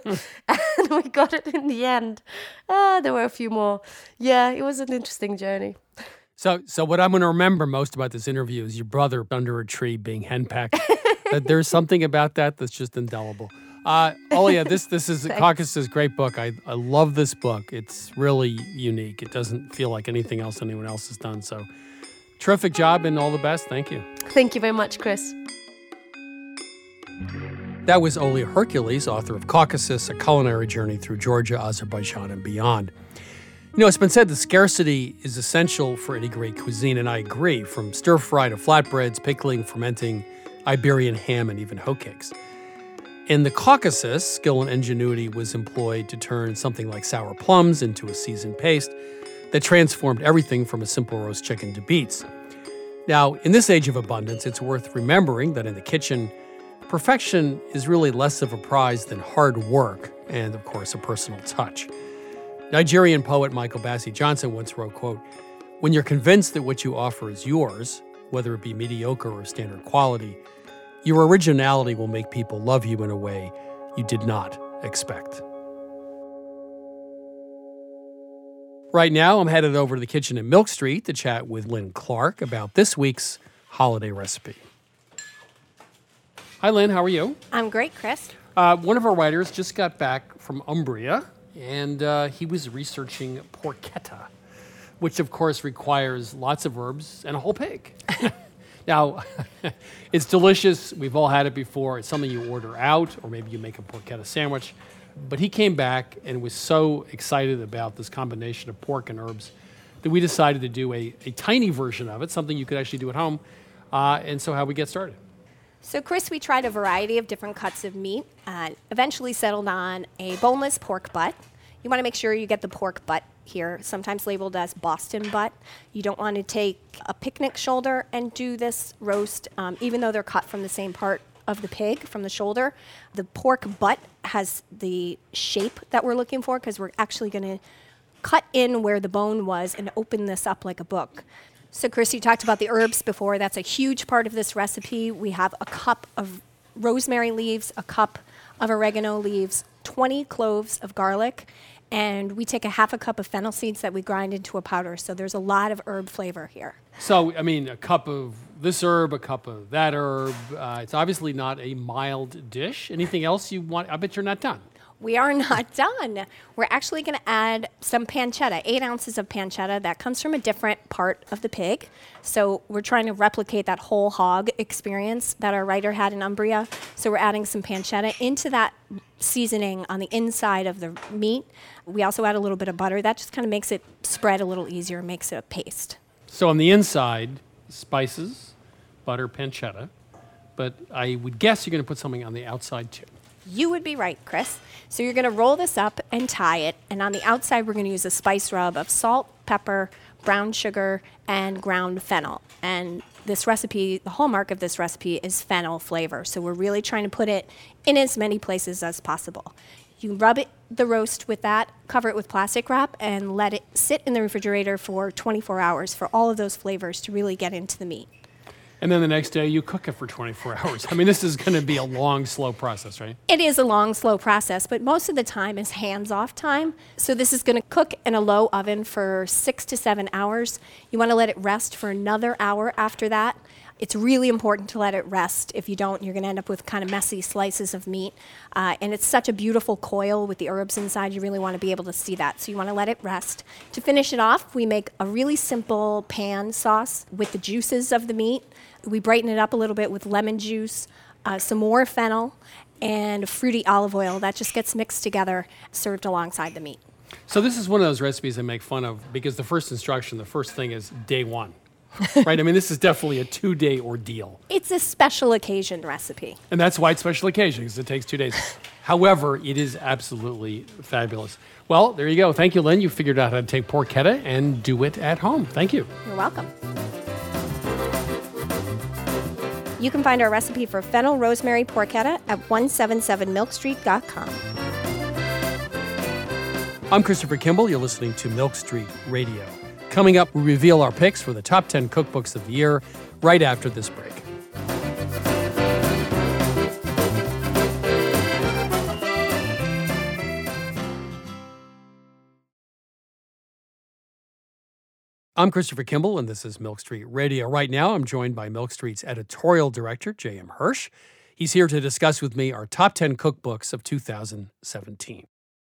And we got it in the end. Ah, there were a few more. Yeah, it was an interesting journey. So, so what I'm going to remember most about this interview is your brother under a tree being henpecked. That there's something about that that's just indelible. Uh, oh yeah, this this is Caucasus' great book. I, I love this book. It's really unique. It doesn't feel like anything else anyone else has done. So, terrific job and all the best. Thank you. Thank you very much, Chris. That was Olia Hercules, author of Caucasus, A Culinary Journey Through Georgia, Azerbaijan, and Beyond. You know, it's been said that scarcity is essential for any great cuisine, and I agree, from stir-fry to flatbreads, pickling, fermenting, Iberian ham, and even hoe cakes. In the Caucasus, skill and ingenuity was employed to turn something like sour plums into a seasoned paste that transformed everything from a simple roast chicken to beets. Now, in this age of abundance, it's worth remembering that in the kitchen, perfection is really less of a prize than hard work and, of course, a personal touch. Nigerian poet Michael Bassey Johnson once wrote, quote, "When you're convinced that what you offer is yours, whether it be mediocre or standard quality, your originality will make people love you in a way you did not expect." Right now, I'm headed over to the kitchen at Milk Street to chat with Lynn Clark about this week's holiday recipe. Hi, Lynn. How are you? I'm great, Chris. Uh, one of our writers just got back from Umbria, and uh, he was researching porchetta, which, of course, requires lots of herbs and a whole pig. Now, it's delicious. We've all had it before. It's something you order out, or maybe you make a porchetta sandwich. But he came back and was so excited about this combination of pork and herbs that we decided to do a, a tiny version of it, something you could actually do at home. Uh, and so how we get started? So, Chris, we tried a variety of different cuts of meat and eventually settled on a boneless pork butt. You want to make sure you get the pork butt here, sometimes labeled as Boston butt. You don't want to take a picnic shoulder and do this roast, um, even though they're cut from the same part of the pig, from the shoulder. The pork butt has the shape that we're looking for because we're actually going to cut in where the bone was and open this up like a book. So, Chris, you talked about the herbs before. That's a huge part of this recipe. We have a cup of rosemary leaves, a cup of oregano leaves, twenty cloves of garlic, and we take a half a cup of fennel seeds that we grind into a powder. So there's a lot of herb flavor here. So, I mean, a cup of this herb, a cup of that herb. Uh, it's obviously not a mild dish. Anything else you want? I bet you're not done. We are not done. We're actually going to add some pancetta, eight ounces of pancetta. That comes from a different part of the pig. So we're trying to replicate that whole hog experience that our writer had in Umbria. So we're adding some pancetta into that seasoning on the inside of the meat. We also add a little bit of butter. That just kind of makes it spread a little easier, makes it a paste. So on the inside, spices, butter, pancetta. But I would guess you're going to put something on the outside too. You would be right, Chris. So you're going to roll this up and tie it. And on the outside, we're going to use a spice rub of salt, pepper, brown sugar, and ground fennel. And this recipe, the hallmark of this recipe is fennel flavor. So we're really trying to put it in as many places as possible. You rub it, the roast with that, cover it with plastic wrap, and let it sit in the refrigerator for twenty-four hours for all of those flavors to really get into the meat. And then the next day, you cook it for twenty-four hours. I mean, this is going to be a long, slow process, right? It is a long, slow process, but most of the time is hands-off time. So this is going to cook in a low oven for six to seven hours. You want to let it rest for another hour after that. It's really important to let it rest. If you don't, you're going to end up with kind of messy slices of meat. Uh, and it's such a beautiful coil with the herbs inside. You really want to be able to see that. So you want to let it rest. To finish it off, we make a really simple pan sauce with the juices of the meat. We brighten it up a little bit with lemon juice, uh, some more fennel, and fruity olive oil. That just gets mixed together, served alongside the meat. So this is one of those recipes I make fun of because the first instruction, the first thing is day one. Right? I mean, this is definitely a two-day ordeal. It's a special occasion recipe. And that's why it's special occasion, because it takes two days. However, it is absolutely fabulous. Well, there you go. Thank you, Lynn. You figured out how to take porchetta and do it at home. Thank you. You're welcome. You can find our recipe for fennel rosemary porchetta at one seventy-seven milk street dot com. I'm Christopher Kimball. You're listening to Milk Street Radio. Coming up, we reveal our picks for the top ten cookbooks of the year right after this break. I'm Christopher Kimball, and this is Milk Street Radio. Right now, I'm joined by Milk Street's editorial director, J M Hirsch. He's here to discuss with me our top ten cookbooks of two thousand seventeen.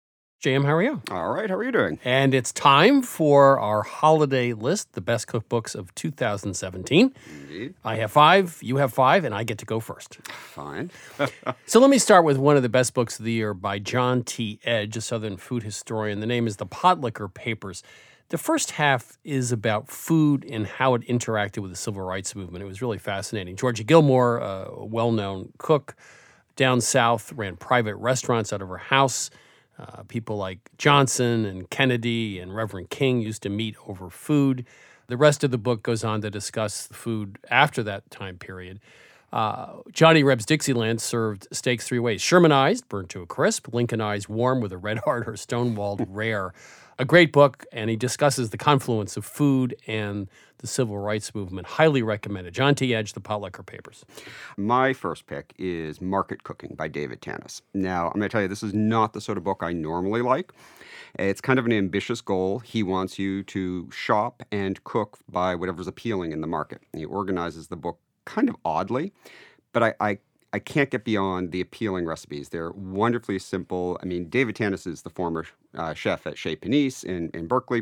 J M, how are you? All right, how are you doing? And it's time for our holiday list, the best cookbooks of two thousand seventeen. Indeed. I have five, you have five, and I get to go first. Fine. So let me start with one of the best books of the year by John T. Edge, a Southern food historian. The name is The Potlikker Papers. The first half is about food and how it interacted with the civil rights movement. It was really fascinating. Georgia Gilmore, a well-known cook down south, ran private restaurants out of her house. Uh, people like Johnson and Kennedy and Reverend King used to meet over food. The rest of the book goes on to discuss the food after that time period. Uh, Johnny Reb's Dixieland served steaks three ways: Shermanized, burnt to a crisp; Lincolnized, warm with a red heart; or Stonewalled, rare. A great book, and he discusses the confluence of food and the civil rights movement. Highly recommended. John T. Edge, The Potlikker Papers. My first pick is Market Cooking by David Tanis. Now, I'm going to tell you, this is not the sort of book I normally like. It's kind of an ambitious goal. He wants you to shop and cook by whatever's appealing in the market. He organizes the book kind of oddly, but I, I I can't get beyond the appealing recipes. They're wonderfully simple. I mean, David Tanis is the former uh, chef at Chez Panisse in, in Berkeley.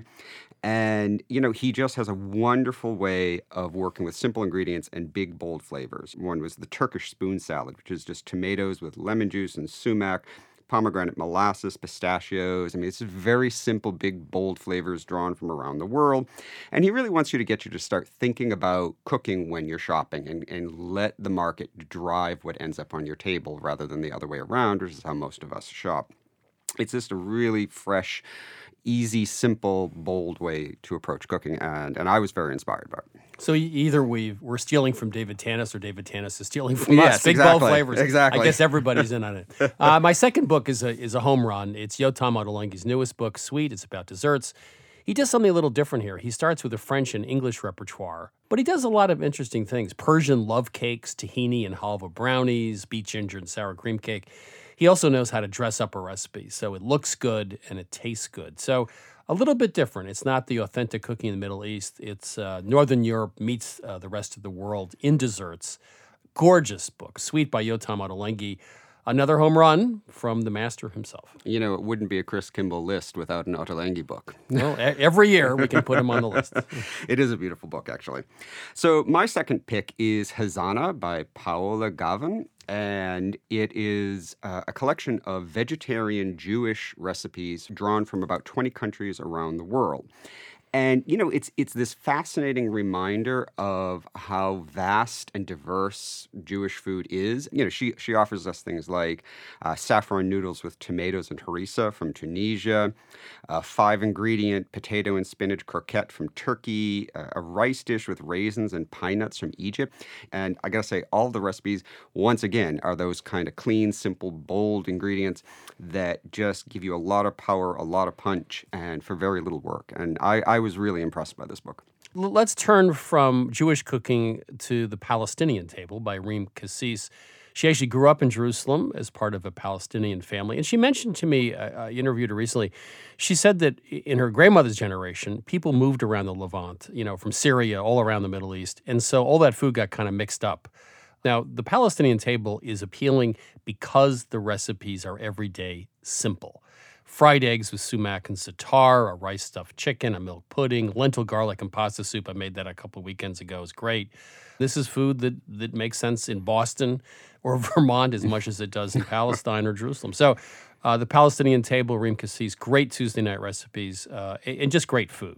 And, you know, he just has a wonderful way of working with simple ingredients and big, bold flavors. One was the Turkish spoon salad, which is just tomatoes with lemon juice and sumac, pomegranate molasses, pistachios. I mean, it's very simple, big, bold flavors drawn from around the world. And he really wants you to get you to start thinking about cooking when you're shopping and, and let the market drive what ends up on your table rather than the other way around, which is how most of us shop. It's just a really fresh, easy, simple, bold way to approach cooking, and, and I was very inspired by it. So either we we're stealing from David Tanis or David Tanis is stealing from yes, us. Big exactly, bold flavors. Exactly. I guess everybody's in on it. Uh, my second book is a is a home run. It's Yotam Ottolenghi's newest book, Sweet. It's about desserts. He does something a little different here. He starts with a French and English repertoire, but he does a lot of interesting things. Persian love cakes, tahini and halva brownies, beet ginger and sour cream cake. He also knows how to dress up a recipe, so it looks good and it tastes good. So a little bit different. It's not the authentic cooking in the Middle East. It's uh, Northern Europe meets uh, the rest of the world in desserts. Gorgeous book, Sweet by Yotam Ottolenghi. Another home run from the master himself. You know, it wouldn't be a Chris Kimball list without an Ottolenghi book. Well, every year we can put him on the list. It is a beautiful book, actually. So my second pick is Hazana by Paola Gavin. And it is uh, a collection of vegetarian Jewish recipes drawn from about twenty countries around the world. And, you know, it's it's this fascinating reminder of how vast and diverse Jewish food is. You know, she she offers us things like uh, saffron noodles with tomatoes and harissa from Tunisia, a five-ingredient potato and spinach croquette from Turkey, uh, a rice dish with raisins and pine nuts from Egypt. And I got to say, all the recipes, once again, are those kind of clean, simple, bold ingredients that just give you a lot of power, a lot of punch, and for very little work. And I, I was really impressed by this book. Let's turn from Jewish cooking to the Palestinian table by Reem Kassis. She actually grew up in Jerusalem as part of a Palestinian family. And she mentioned to me, I interviewed her recently, she said that in her grandmother's generation, people moved around the Levant, you know, from Syria, all around the Middle East. And so all that food got kind of mixed up. Now, the Palestinian table is appealing because the recipes are everyday simple. Fried eggs with sumac and za'atar, a rice-stuffed chicken, a milk pudding, lentil garlic and pasta soup. I made that a couple of weekends ago. It's great. This is food that, that makes sense in Boston or Vermont as much as it does in Palestine or Jerusalem. So uh, the Palestinian table, Reem Kassis, great Tuesday night recipes, uh, and just great food.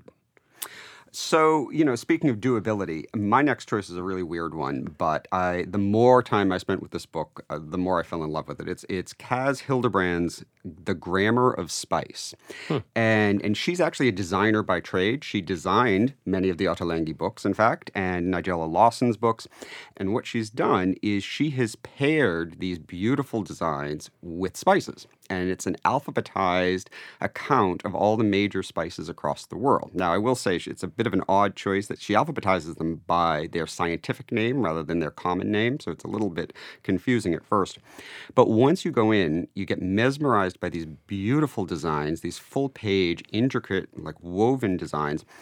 So, you know, speaking of doability, my next choice is a really weird one, but I, the more time I spent with this book, uh, the more I fell in love with it. It's it's Kaz Hildebrand's The Grammar of Spice. Hmm. And and she's actually a designer by trade. She designed many of the Ottolenghi books, in fact, and Nigella Lawson's books. And what she's done is she has paired these beautiful designs with spices. And it's an alphabetized account of all the major spices across the world. Now, I will say it's a bit of an odd choice that she alphabetizes them by their scientific name rather than their common name, so it's a little bit confusing at first. But once you go in, you get mesmerized by these beautiful designs, these full-page, intricate, like woven designs.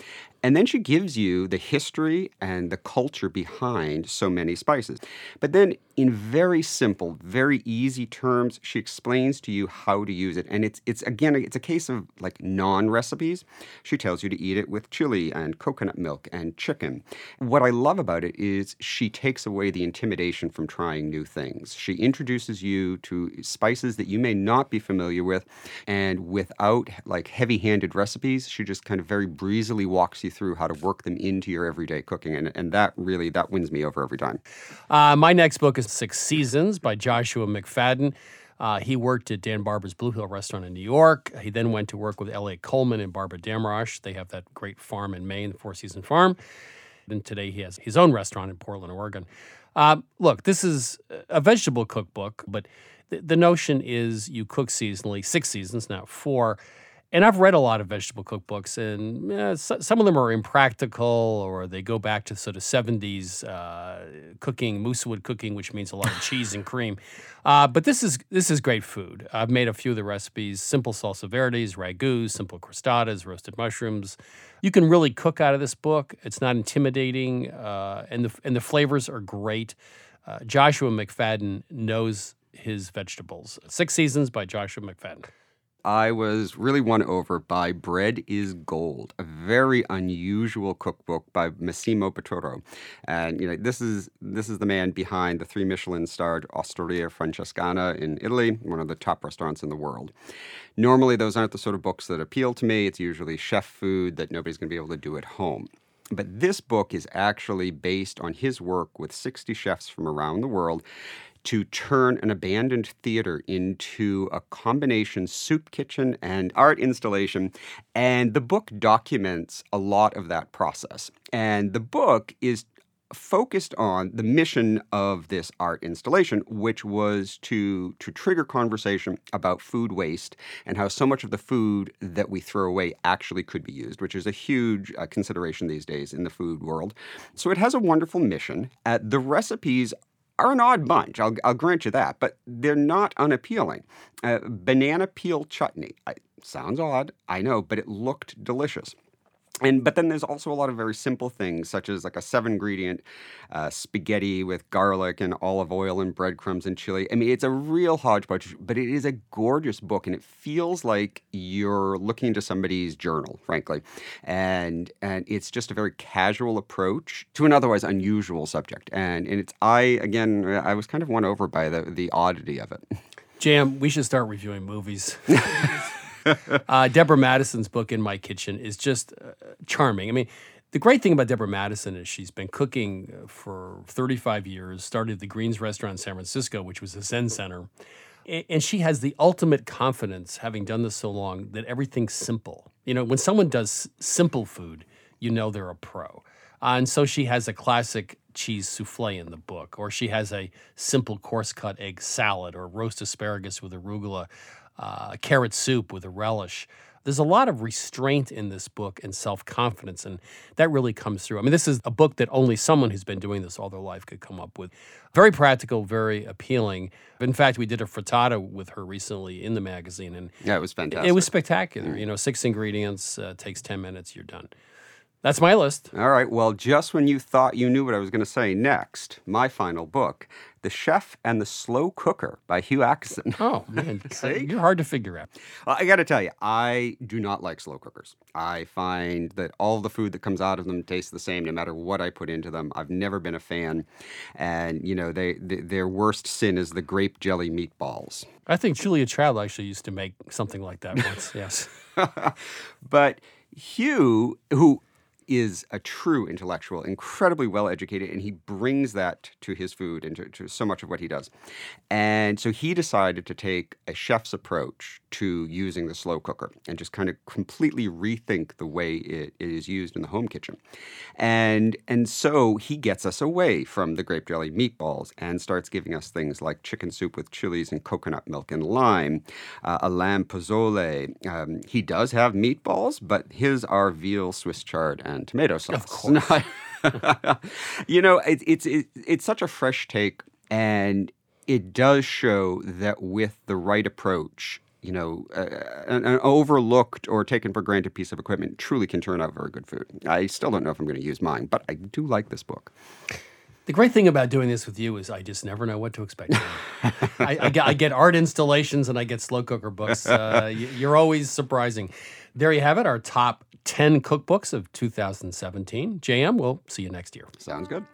And then she gives you the history and the culture behind so many spices. But then in very simple, very easy terms, she explains to you how to use it. And it's, it's again, it's a case of like non-recipes. She tells you to eat it with chili and coconut milk and chicken. What I love about it is she takes away the intimidation from trying new things. She introduces you to spices that you may not be familiar with, and without like heavy-handed recipes, she just kind of very breezily walks you through how to work them into your everyday cooking. And, and that really, that wins me over every time. Uh, my next book is Six Seasons by Joshua McFadden. Uh, he worked at Dan Barber's Blue Hill restaurant in New York. He then went to work with L A Coleman and Barbara Damrosch. They have that great farm in Maine, the Four Season Farm. And today he has his own restaurant in Portland, Oregon. Uh, look, this is a vegetable cookbook, but th- the notion is you cook seasonally, six seasons, now four. And I've read a lot of vegetable cookbooks, and eh, so, some of them are impractical, or they go back to sort of seventies uh, cooking, moosewood cooking, which means a lot of cheese and cream. Uh, but this is this is great food. I've made a few of the recipes: simple salsa verdes, ragouts, simple crostadas, roasted mushrooms. You can really cook out of this book. It's not intimidating, uh, and the and the flavors are great. Uh, Joshua McFadden knows his vegetables. Six Seasons by Joshua McFadden. I was really won over by Bread is Gold, a very unusual cookbook by Massimo Bottura. And you know, this is this is the man behind the three Michelin-starred Osteria Francescana in Italy, one of the top restaurants in the world. Normally, those aren't the sort of books that appeal to me. It's usually chef food that nobody's going to be able to do at home. But this book is actually based on his work with sixty chefs from around the world to turn an abandoned theater into a combination soup kitchen and art installation. And the book documents a lot of that process. And the book is focused on the mission of this art installation, which was to, to trigger conversation about food waste and how so much of the food that we throw away actually could be used, which is a huge uh, consideration these days in the food world. So it has a wonderful mission. Uh, the recipes are an odd bunch, I'll, I'll grant you that, but they're not unappealing. Uh, banana peel chutney. I, sounds odd, I know, but it looked delicious. And but then there's also a lot of very simple things, such as like a seven-ingredient uh, spaghetti with garlic and olive oil and breadcrumbs and chili. I mean, it's a real hodgepodge, but it is a gorgeous book, and it feels like you're looking into somebody's journal, frankly. And and it's just a very casual approach to an otherwise unusual subject. And and it's I again I was kind of won over by the the oddity of it. Jam, we should start reviewing movies. uh, Deborah Madison's book, In My Kitchen, is just uh, charming. I mean, the great thing about Deborah Madison is she's been cooking for thirty-five years, started the Greens restaurant in San Francisco, which was a Zen center. And, and she has the ultimate confidence, having done this so long, that everything's simple. You know, when someone does simple food, you know they're a pro. Uh, and so she has a classic cheese souffle in the book, or she has a simple coarse-cut egg salad, or roast asparagus with arugula, uh, carrot soup with a relish. There's a lot of restraint in this book and self-confidence, and that really comes through. I mean, this is a book that only someone who's been doing this all their life could come up with. Very practical, very appealing. In fact, we did a frittata with her recently in the magazine, and yeah, it was fantastic. It was spectacular. Mm. You know, six ingredients, uh, takes ten minutes, you're done. That's my list. All right. Well, just when you thought you knew what I was going to say next, my final book, The Chef and the Slow Cooker by Hugh Atkinson. Oh, man. See? You're hard to figure out. Well, I got to tell you, I do not like slow cookers. I find that all the food that comes out of them tastes the same no matter what I put into them. I've never been a fan. And, you know, they, they their worst sin is the grape jelly meatballs. I think Julia Child actually used to make something like that once, yes. But Hugh, who is a true intellectual, incredibly well-educated, and he brings that to his food and to, to so much of what he does. And so he decided to take a chef's approach to using the slow cooker and just kind of completely rethink the way it, it is used in the home kitchen. And, and so he gets us away from the grape jelly meatballs and starts giving us things like chicken soup with chilies and coconut milk and lime, uh, a lamb pozole. Um, he does have meatballs, but his are veal Swiss chard and tomato sauce. Of course. You know, it, it's it, it's such a fresh take, and it does show that with the right approach, you know, uh, an, an overlooked or taken for granted piece of equipment truly can turn out very good food. I still don't know if I'm going to use mine, but I do like this book. The great thing about doing this with you is I just never know what to expect. I, I, get, I get art installations and I get slow cooker books. Uh, you're always surprising. There you have it, our top ten cookbooks of two thousand seventeen. J M, we'll see you next year. Sounds good.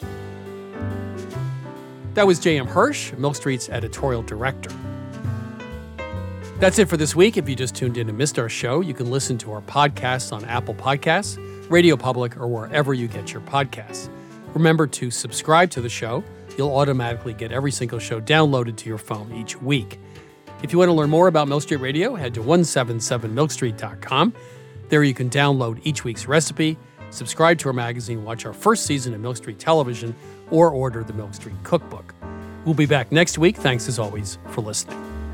That was J M Hirsch, Milk Street's editorial director. That's it for this week. If you just tuned in and missed our show, you can listen to our podcasts on Apple Podcasts, Radio Public, or wherever you get your podcasts. Remember to subscribe to the show. You'll automatically get every single show downloaded to your phone each week. If you want to learn more about Milk Street Radio, head to one seventy-seven milk street dot com. There you can download each week's recipe, subscribe to our magazine, watch our first season of Milk Street Television, or order the Milk Street Cookbook. We'll be back next week. Thanks, as always, for listening.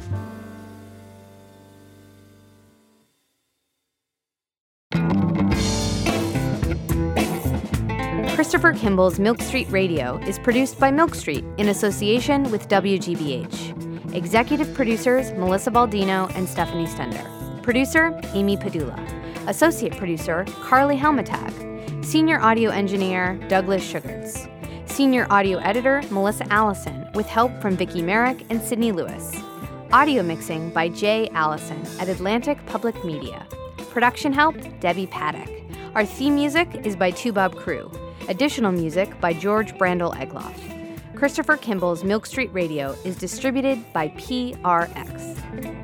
Christopher Kimball's Milk Street Radio is produced by Milk Street in association with W G B H. Executive producers Melissa Baldino and Stephanie Stender. Producer Amy Padula. Associate producer Carly Helmetag. Senior audio engineer Douglas Sugarts. Senior audio editor Melissa Allison with help from Vicki Merrick and Sydney Lewis. Audio mixing by Jay Allison at Atlantic Public Media. Production help Debbie Paddock. Our theme music is by Two Bob Crew. Additional music by George Brandel Egloff. Christopher Kimball's Milk Street Radio is distributed by P R X.